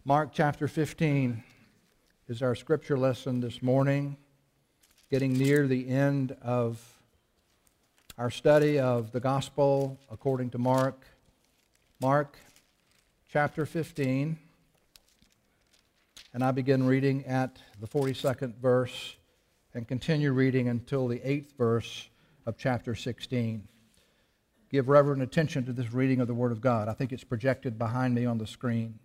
Mark chapter 15 is our scripture lesson this morning, getting near the end of our study of the gospel according to Mark. Mark chapter 15, and I begin reading at the 42nd verse and continue reading until the 8th verse of chapter 16. Give reverent attention to this reading of the Word of God. I think it's projected behind me on the screen.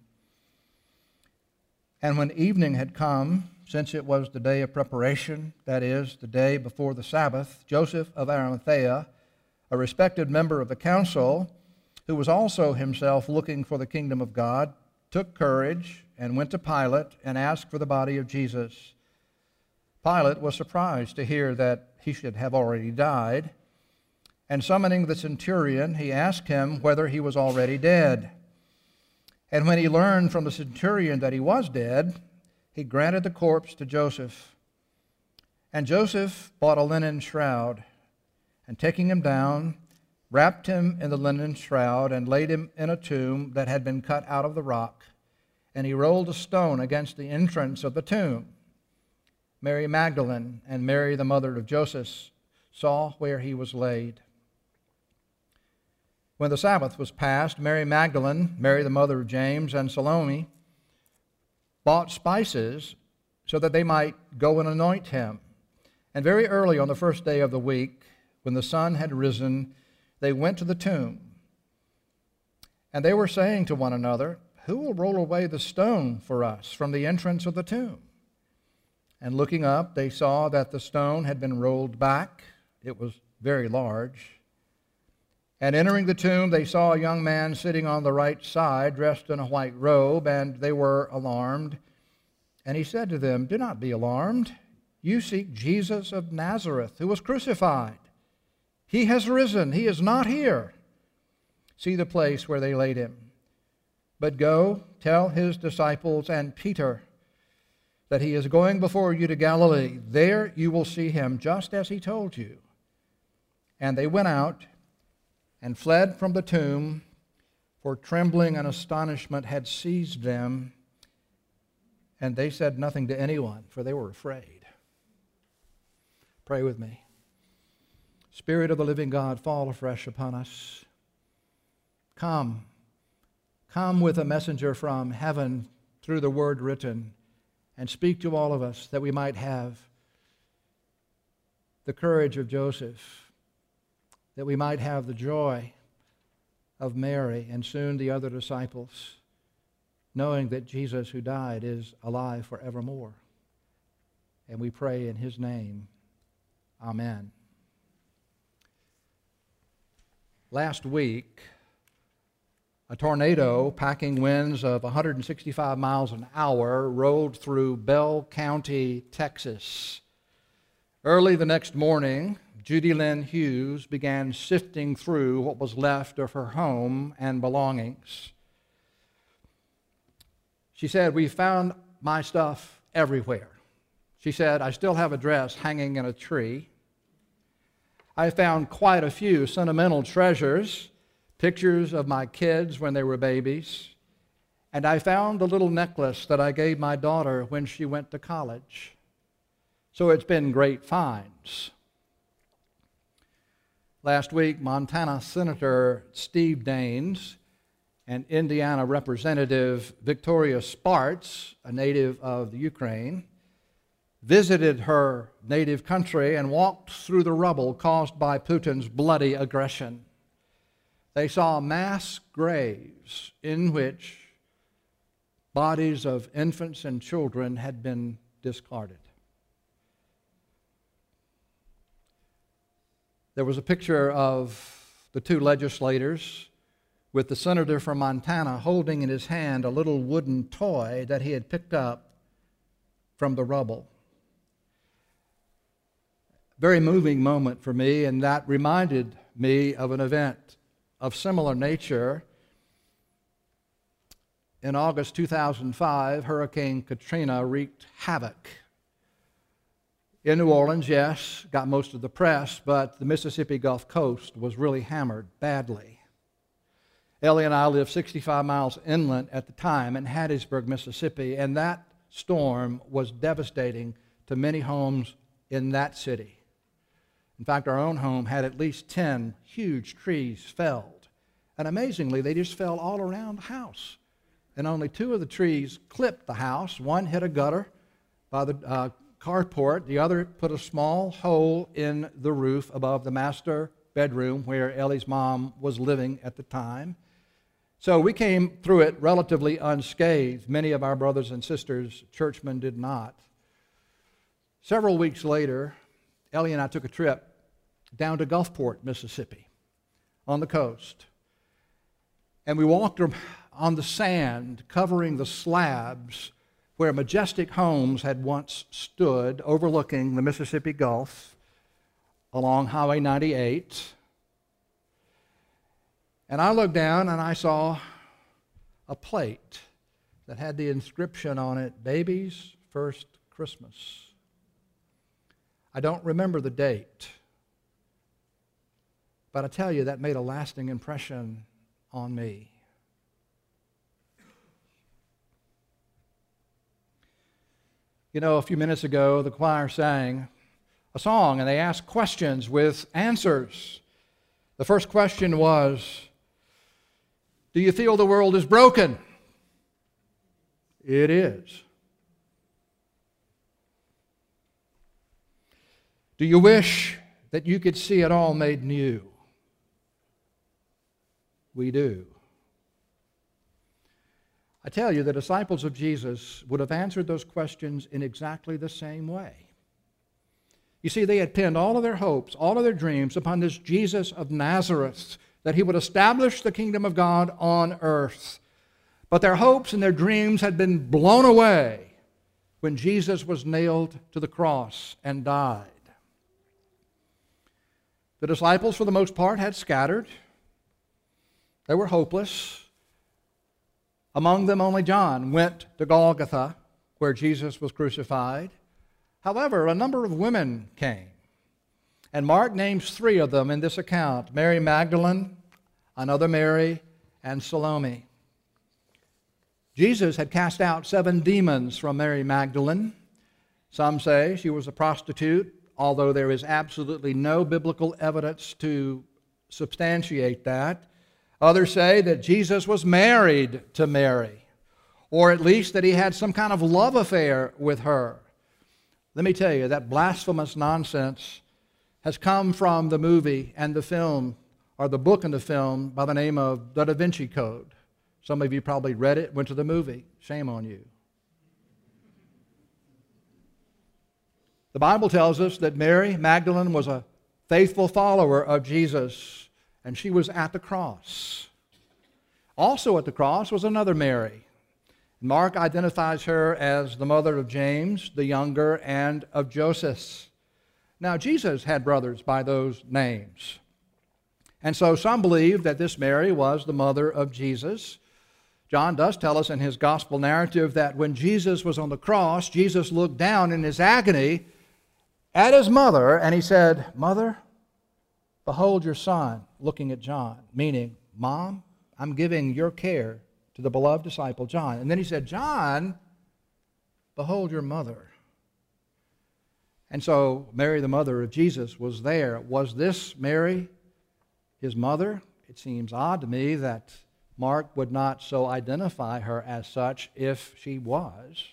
And when evening had come, since it was the day of preparation, that is, the day before the Sabbath, Joseph of Arimathea, a respected member of the council, who was also himself looking for the kingdom of God, took courage and went to Pilate and asked for the body of Jesus. Pilate was surprised to hear that he should have already died, and summoning the centurion, he asked him whether he was already dead. And when he learned from the centurion that he was dead, he granted the corpse to Joseph. And Joseph bought a linen shroud, and taking him down, wrapped him in the linen shroud, and laid him in a tomb that had been cut out of the rock. And he rolled a stone against the entrance of the tomb. Mary Magdalene and Mary, the mother of Joseph, saw where he was laid. When the Sabbath was past, Mary Magdalene, Mary the mother of James, and Salome bought spices so that they might go and anoint him. And very early on the first day of the week, when the sun had risen, they went to the tomb. And they were saying to one another, "Who will roll away the stone for us from the entrance of the tomb?" And looking up, they saw that the stone had been rolled back. It was very large. And entering the tomb, they saw a young man sitting on the right side, dressed in a white robe, and they were alarmed. And he said to them, "Do not be alarmed. You seek Jesus of Nazareth, who was crucified. He has risen. He is not here. See the place where they laid him. But go, tell his disciples and Peter that he is going before you to Galilee. There you will see him, just as he told you." And they went out and fled from the tomb, for trembling and astonishment had seized them, and they said nothing to anyone, for they were afraid. Pray with me. Spirit of the living God, fall afresh upon us. Come with a messenger from heaven through the word written, and speak to all of us that we might have the courage of Joseph, that we might have the joy of Mary and soon the other disciples, knowing that Jesus who died is alive forevermore. And we pray in his name. Amen. Last week, a tornado packing winds of 165 miles an hour rolled through Bell County, Texas. Early the next morning, Judy Lynn Hughes began sifting through what was left of her home and belongings. She said, "We found my stuff everywhere." She said, "I still have a dress hanging in a tree. I found quite a few sentimental treasures, pictures of my kids when they were babies, and I found the little necklace that I gave my daughter when she went to college. So it's been great finds." Last week, Montana Senator Steve Daines and Indiana Representative Victoria Spartz, a native of the Ukraine, visited her native country and walked through the rubble caused by Putin's bloody aggression. They saw mass graves in which bodies of infants and children had been discarded. There was a picture of the two legislators with the senator from Montana holding in his hand a little wooden toy that he had picked up from the rubble. Very moving moment for me, and that reminded me of an event of similar nature. In August 2005, Hurricane Katrina wreaked havoc in New Orleans, yes, got most of the press, but the Mississippi Gulf Coast was really hammered badly. Ellie and I lived 65 miles inland at the time in Hattiesburg, Mississippi, and that storm was devastating to many homes in that city. In fact, our own home had at least 10 huge trees felled. And amazingly, they just fell all around the house. And only 2 of the trees clipped the house. One hit a gutter by the carport. The other put a small hole in the roof above the master bedroom where Ellie's mom was living at the time. So we came through it relatively unscathed. Many of our brothers and sisters, churchmen, did not. Several weeks later, Ellie and I took a trip down to Gulfport, Mississippi, on the coast. And we walked on the sand, covering the slabs where majestic homes had once stood overlooking the Mississippi Gulf along Highway 98. And I looked down and I saw a plate that had the inscription on it, "Baby's First Christmas." I don't remember the date, but I tell you, that made a lasting impression on me. You know, a few minutes ago, the choir sang a song, and they asked questions with answers. The first question was, do you feel the world is broken? It is. Do you wish that you could see it all made new? We do. I tell you, the disciples of Jesus would have answered those questions in exactly the same way. You see, they had pinned all of their hopes, all of their dreams upon this Jesus of Nazareth, that he would establish the kingdom of God on earth. But their hopes and their dreams had been blown away when Jesus was nailed to the cross and died. The disciples, for the most part, had scattered. They were hopeless. Among them, only John went to Golgotha, where Jesus was crucified. However, a number of women came. And Mark names 3 of them in this account: Mary Magdalene, another Mary, and Salome. Jesus had cast out 7 demons from Mary Magdalene. Some say she was a prostitute, although there is absolutely no biblical evidence to substantiate that. Others say that Jesus was married to Mary, or at least that he had some kind of love affair with her. Let me tell you, that blasphemous nonsense has come from the movie and the film, or the book and the film, by the name of The Da Vinci Code. Some of you probably read it, went to the movie. Shame on you. The Bible tells us that Mary Magdalene was a faithful follower of Jesus, and she was at the cross. Also at the cross was another Mary. Mark identifies her as the mother of James, the younger, and of Joseph. Now, Jesus had brothers by those names. And so some believe that this Mary was the mother of Jesus. John does tell us in his gospel narrative that when Jesus was on the cross, Jesus looked down in his agony at his mother, and he said, "Mother, behold your son," looking at John, meaning, "Mom, I'm giving your care to the beloved disciple John." And then he said, "John, behold your mother." And so Mary, the mother of Jesus, was there. Was this Mary his mother? It seems odd to me that Mark would not so identify her as such if she was.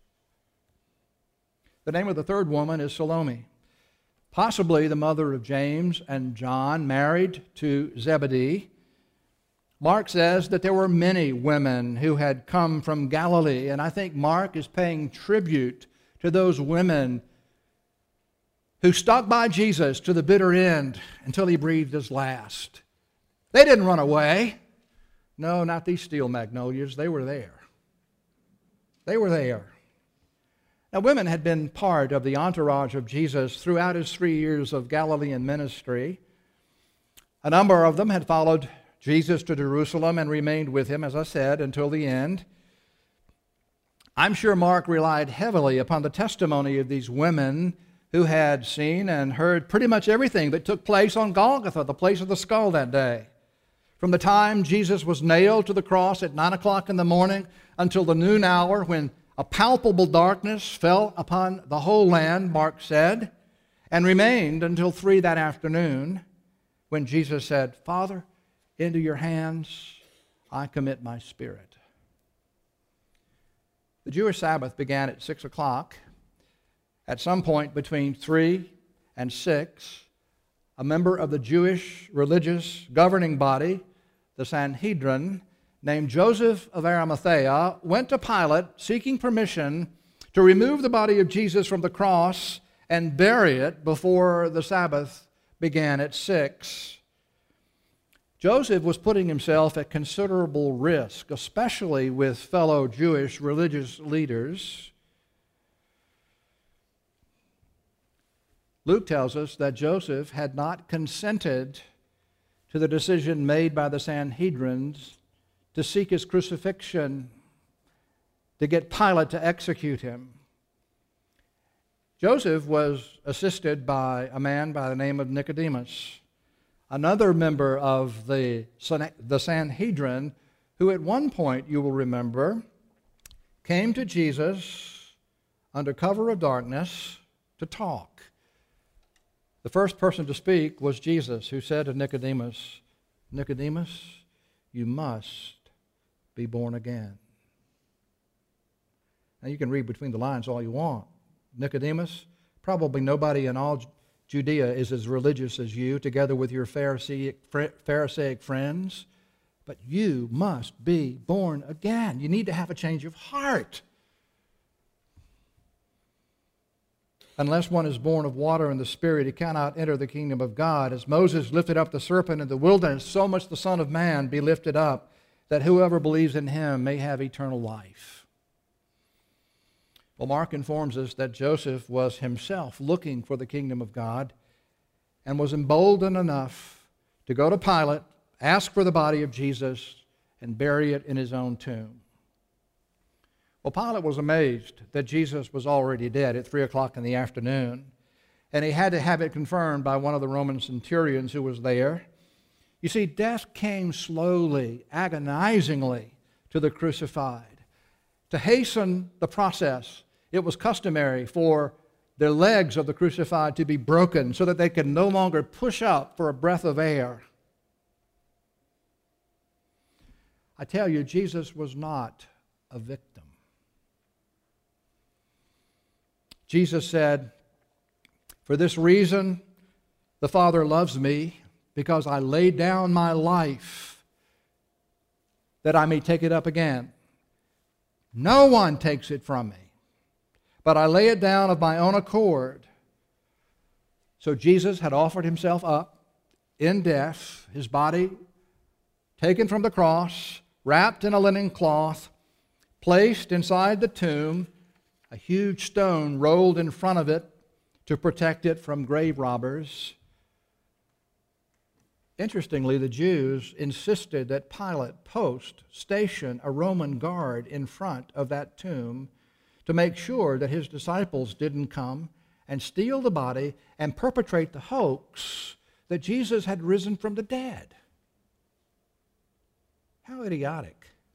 The name of the third woman is Salome, possibly the mother of James and John, married to Zebedee. Mark says that there were many women who had come from Galilee, and I think Mark is paying tribute to those women who stuck by Jesus to the bitter end until he breathed his last. They didn't run away. No, not these steel magnolias. They were there. They were there. Now, women had been part of the entourage of Jesus throughout his 3 years of Galilean ministry. A number of them had followed Jesus to Jerusalem and remained with him, as I said, until the end. I'm sure Mark relied heavily upon the testimony of these women who had seen and heard pretty much everything that took place on Golgotha, the place of the skull, that day. From the time Jesus was nailed to the cross at 9 o'clock in the morning until the noon hour when a palpable darkness fell upon the whole land, Mark said, and remained until 3 that afternoon when Jesus said, Father, into your hands I commit my spirit. The Jewish Sabbath began at 6 o'clock. At some point between 3 and 6, a member of the Jewish religious governing body, the Sanhedrin, named Joseph of Arimathea, went to Pilate seeking permission to remove the body of Jesus from the cross and bury it before the Sabbath began at 6. Joseph was putting himself at considerable risk, especially with fellow Jewish religious leaders. Luke tells us that Joseph had not consented to the decision made by the Sanhedrin to seek his crucifixion, to get Pilate to execute him. Joseph was assisted by a man by the name of Nicodemus, another member of the Sanhedrin, who at one point, you will remember, came to Jesus under cover of darkness to talk. The first person to speak was Jesus, who said to Nicodemus, Nicodemus, you must be born again. Now you can read between the lines all you want. Nicodemus, probably nobody in all Judea is as religious as you, together with your Pharisaic friends, but you must be born again. You need to have a change of heart. Unless one is born of water and the Spirit, he cannot enter the kingdom of God. As Moses lifted up the serpent in the wilderness, so must the Son of Man be lifted up, that whoever believes in him may have eternal life. Well, Mark informs us that Joseph was himself looking for the kingdom of God and was emboldened enough to go to Pilate, ask for the body of Jesus, and bury it in his own tomb. Well, Pilate was amazed that Jesus was already dead at 3 o'clock in the afternoon, and he had to have it confirmed by one of the Roman centurions who was there. You see, death came slowly, agonizingly to the crucified. To hasten the process, it was customary for the legs of the crucified to be broken so that they could no longer push up for a breath of air. I tell you, Jesus was not a victim. Jesus said, for this reason, the Father loves me, because I laid down my life that I may take it up again. No one takes it from me, but I lay it down of my own accord. So Jesus had offered himself up in death, his body taken from the cross, wrapped in a linen cloth, placed inside the tomb, a huge stone rolled in front of it to protect it from grave robbers. Interestingly, the Jews insisted that Pilate station a Roman guard in front of that tomb to make sure that his disciples didn't come and steal the body and perpetrate the hoax that Jesus had risen from the dead. How idiotic.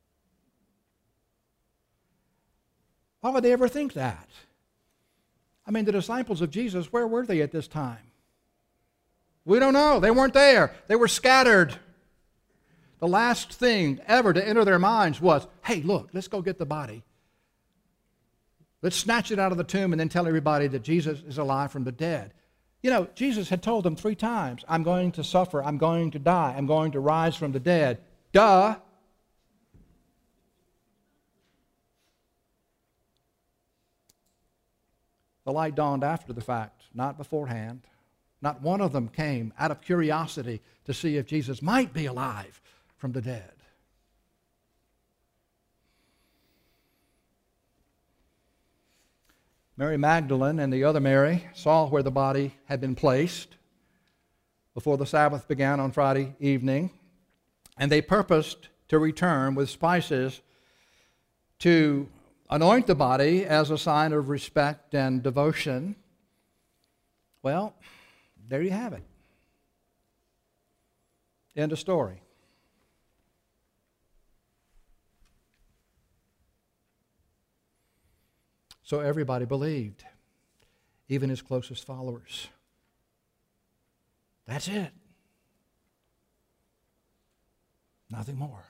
Why would they ever think that? I mean, the disciples of Jesus, where were they at this time? We don't know. They weren't there. They were scattered. The last thing ever to enter their minds was, hey, look, let's go get the body. Let's snatch it out of the tomb and then tell everybody that Jesus is alive from the dead. You know, Jesus had told them 3 times, I'm going to suffer, I'm going to die, I'm going to rise from the dead. Duh! The light dawned after the fact, not beforehand. Not one of them came out of curiosity to see if Jesus might be alive from the dead. Mary Magdalene and the other Mary saw where the body had been placed before the Sabbath began on Friday evening, and they purposed to return with spices to anoint the body as a sign of respect and devotion. Well, there you have it. End of story. So everybody believed, even his closest followers. That's it. Nothing more.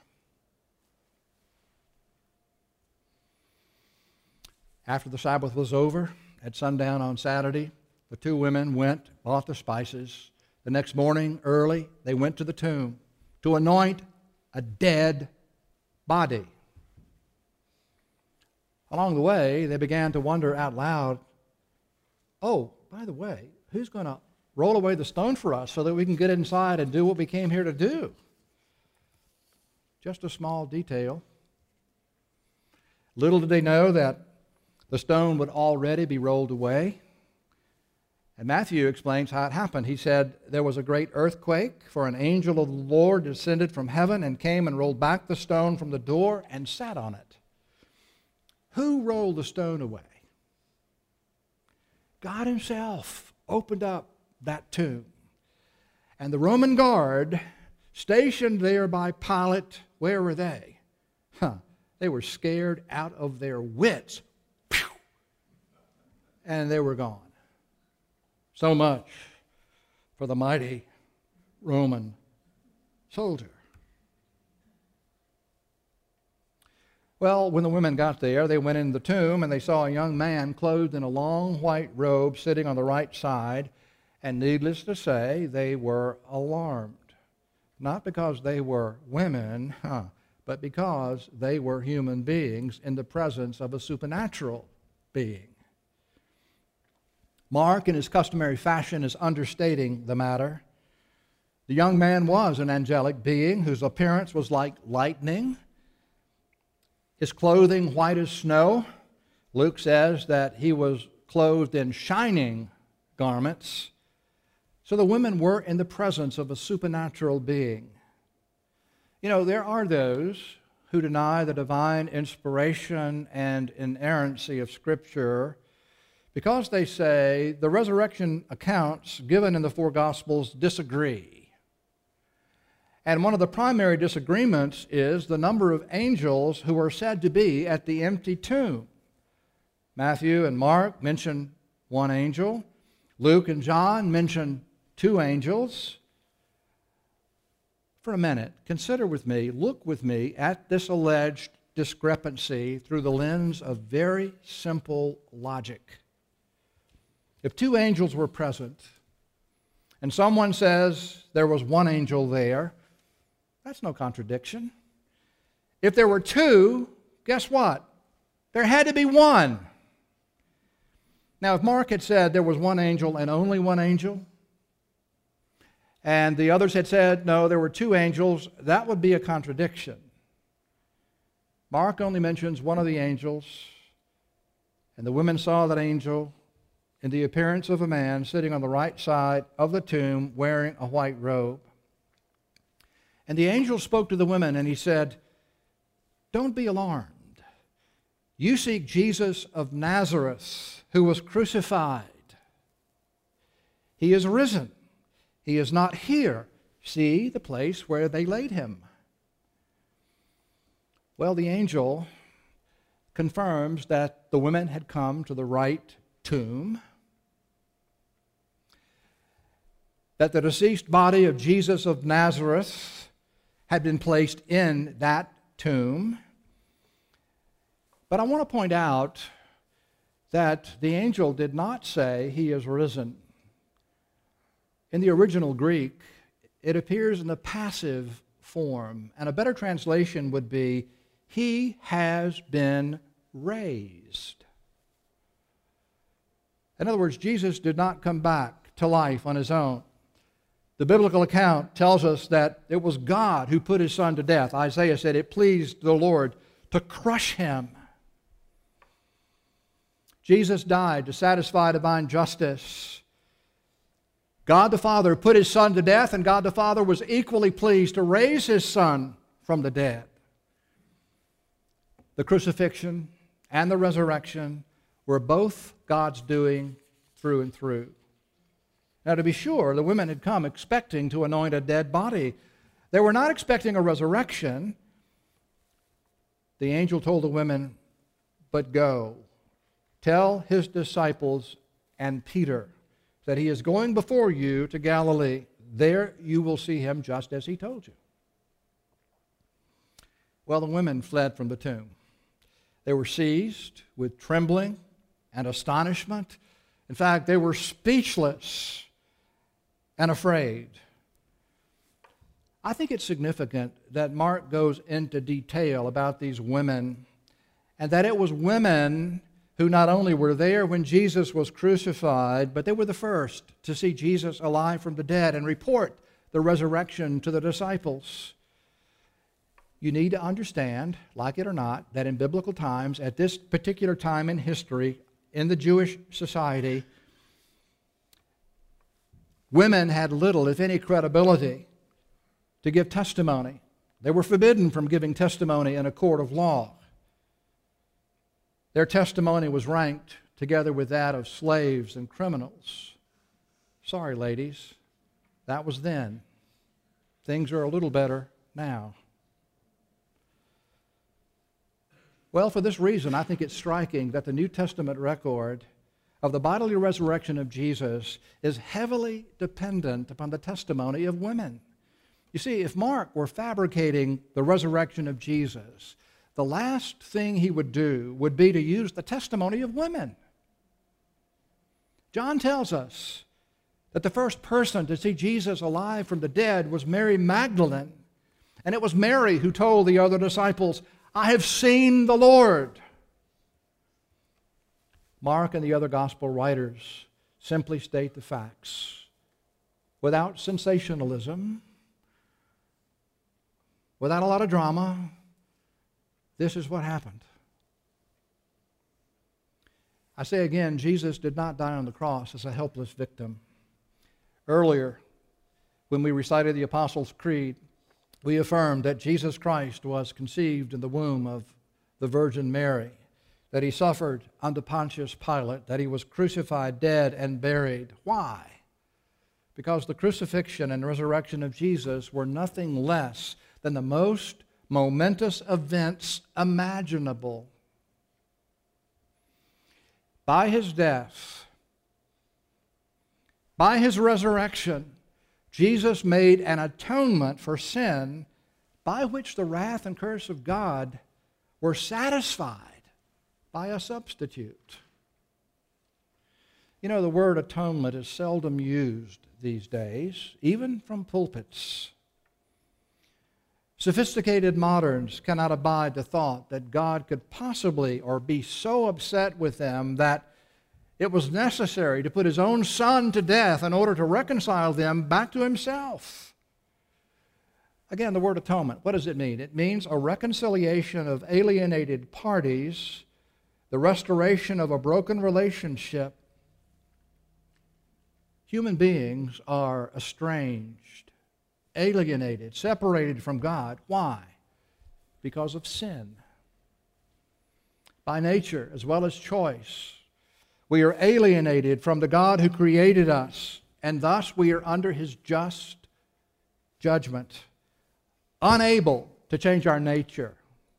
After the Sabbath was over, at sundown on Saturday, the two women went, bought the spices. The next morning, early, they went to the tomb to anoint a dead body. Along the way, they began to wonder out loud, oh, by the way, who's going to roll away the stone for us so that we can get inside and do what we came here to do? Just a small detail. Little did they know that the stone would already be rolled away. And Matthew explains how it happened. He said, there was a great earthquake, for an angel of the Lord descended from heaven and came and rolled back the stone from the door and sat on it. Who rolled the stone away? God himself opened up that tomb. And the Roman guard stationed there by Pilate, where were they? They were scared out of their wits. And they were gone. So much for the mighty Roman soldier. Well, when the women got there, they went in the tomb and they saw a young man clothed in a long white robe sitting on the right side. And needless to say, they were alarmed. Not because they were women, but because they were human beings in the presence of a supernatural being. Mark, in his customary fashion, is understating the matter. The young man was an angelic being whose appearance was like lightning, his clothing white as snow. Luke says that he was clothed in shining garments. So the women were in the presence of a supernatural being. You know, there are those who deny the divine inspiration and inerrancy of Scripture because they say the resurrection accounts given in the four Gospels disagree. And one of the primary disagreements is the number of angels who are said to be at the empty tomb. Matthew and Mark mention one angel. Luke and John mention two angels. For a minute, consider with me, look with me at this alleged discrepancy through the lens of very simple logic. If two angels were present, and someone says there was one angel there, that's no contradiction. If there were two, guess what? There had to be one. Now, if Mark had said there was one angel and only one angel, and the others had said, no, there were two angels, that would be a contradiction. Mark only mentions one of the angels, and the women saw that angel in the appearance of a man sitting on the right side of the tomb wearing a white robe. And the angel spoke to the women and he said, don't be alarmed. You seek Jesus of Nazareth, who was crucified. He is risen. He is not here. See the place where they laid him. Well, the angel confirms that the women had come to the right tomb, that the deceased body of Jesus of Nazareth had been placed in that tomb. But I want to point out that the angel did not say he is risen. In the original Greek, it appears in the passive form, and a better translation would be, he has been raised. In other words, Jesus did not come back to life on his own. The biblical account tells us that it was God who put his son to death. Isaiah said it pleased the Lord to crush him. Jesus died to satisfy divine justice. God the Father put his son to death, and God the Father was equally pleased to raise his son from the dead. The crucifixion and the resurrection were both God's doing through and through. Now, to be sure, the women had come expecting to anoint a dead body. They were not expecting a resurrection. The angel told the women, but go, tell his disciples and Peter that he is going before you to Galilee. There you will see him just as he told you. Well, the women fled from the tomb. They were seized with trembling and astonishment. In fact, they were speechless and afraid. I think it's significant that Mark goes into detail about these women, and that it was women who not only were there when Jesus was crucified, but they were the first to see Jesus alive from the dead and report the resurrection to the disciples. You need to understand, like it or not, that in biblical times, at this particular time in history, in the Jewish society, women had little, if any, credibility to give testimony. They were forbidden from giving testimony in a court of law. Their testimony was ranked together with that of slaves and criminals. Sorry, ladies, that was then. Things are a little better now. Well, for this reason, I think it's striking that the New Testament record of the bodily resurrection of Jesus is heavily dependent upon the testimony of women. You see, if Mark were fabricating the resurrection of Jesus, the last thing he would do would be to use the testimony of women. John tells us that the first person to see Jesus alive from the dead was Mary Magdalene, and it was Mary who told the other disciples, "I have seen the Lord." Mark and the other gospel writers simply state the facts without sensationalism, without a lot of drama. This is what happened. I say again, Jesus did not die on the cross as a helpless victim. Earlier, when we recited the Apostles' Creed, we affirmed that Jesus Christ was conceived in the womb of the Virgin Mary, that he suffered under Pontius Pilate, that he was crucified, dead, and buried. Why? Because the crucifixion and resurrection of Jesus were nothing less than the most momentous events imaginable. By his death, by his resurrection, Jesus made an atonement for sin by which the wrath and curse of God were satisfied by a substitute. You know, the word atonement is seldom used these days, even from pulpits. Sophisticated moderns cannot abide the thought that God could possibly or be so upset with them that it was necessary to put his own Son to death in order to reconcile them back to himself. Again, the word atonement, what does it mean? It means a reconciliation of alienated parties, the restoration of a broken relationship. Human beings are estranged, alienated, separated from God. Why? Because of sin. By nature, as well as choice, we are alienated from the God who created us, and thus we are under his just judgment, unable to change our nature,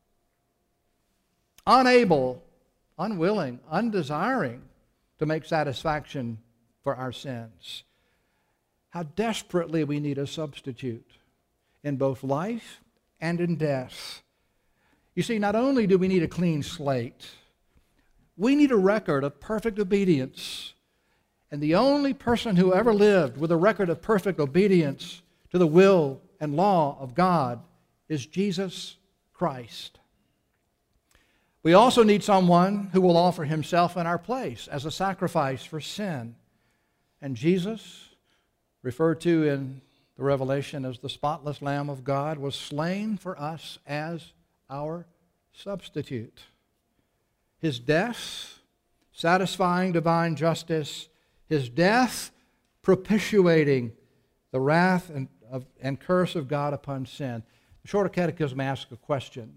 unable, unwilling, undesiring to make satisfaction for our sins. How desperately we need a substitute in both life and in death. You see, not only do we need a clean slate, we need a record of perfect obedience. And the only person who ever lived with a record of perfect obedience to the will and law of God is Jesus Christ. We also need someone who will offer himself in our place as a sacrifice for sin. And Jesus, referred to in the Revelation as the spotless Lamb of God, was slain for us as our substitute. His death, satisfying divine justice, his death, propitiating the wrath and curse of God upon sin. The Shorter Catechism asks a question.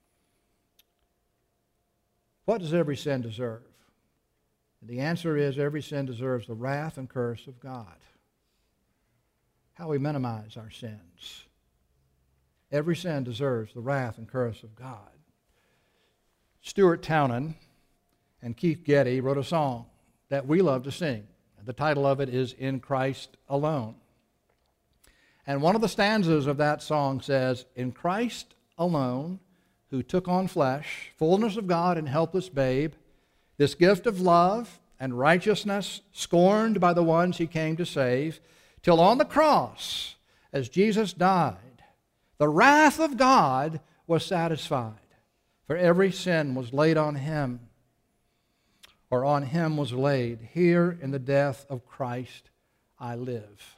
What does every sin deserve? And the answer is every sin deserves the wrath and curse of God. How we minimize our sins. Every sin deserves the wrath and curse of God. Stuart Townend, and Keith Getty wrote a song that we love to sing. The title of it is In Christ Alone. And one of the stanzas of that song says, "In Christ alone, who took on flesh, fullness of God and helpless babe, this gift of love and righteousness, scorned by the ones he came to save, till on the cross, as Jesus died, the wrath of God was satisfied, for every sin was laid on him, or on him was laid. Here in the death of Christ I live."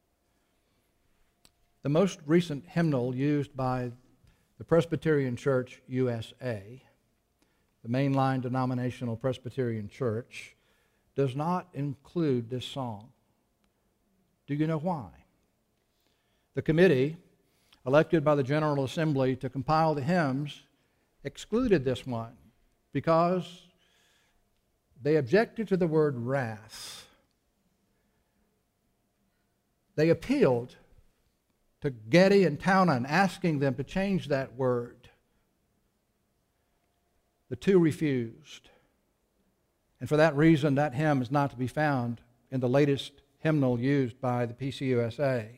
The most recent hymnal used by the Presbyterian Church USA, the mainline denominational Presbyterian Church, does not include this song. Do you know why? The committee, elected by the General Assembly to compile the hymns, excluded this one because they objected to the word wrath. They appealed to Getty and Townend, asking them to change that word. The two refused. And for that reason, that hymn is not to be found in the latest hymnal used by the PCUSA.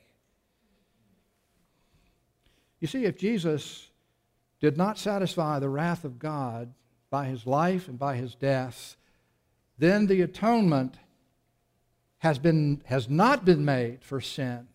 You see, if Jesus did not satisfy the wrath of God by his life and by his death, then the atonement has not been made for sin.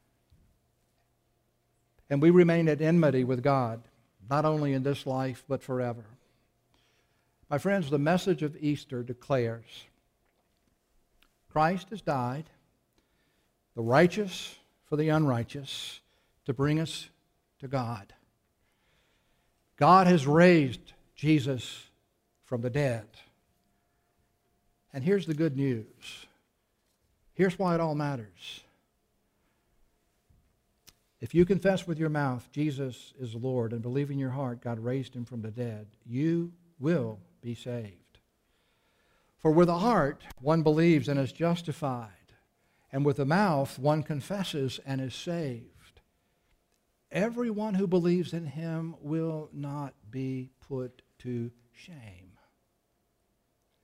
And we remain at enmity with God, not only in this life, but forever. My friends, the message of Easter declares Christ has died, the righteous for the unrighteous, to bring us to God. God has raised Jesus from the dead. And here's the good news. Here's why it all matters. If you confess with your mouth Jesus is Lord and believe in your heart God raised him from the dead, you will be saved. For with the heart one believes and is justified, and with the mouth one confesses and is saved. Everyone who believes in him will not be put to shame.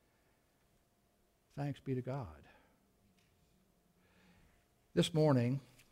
Thanks be to God. This morning,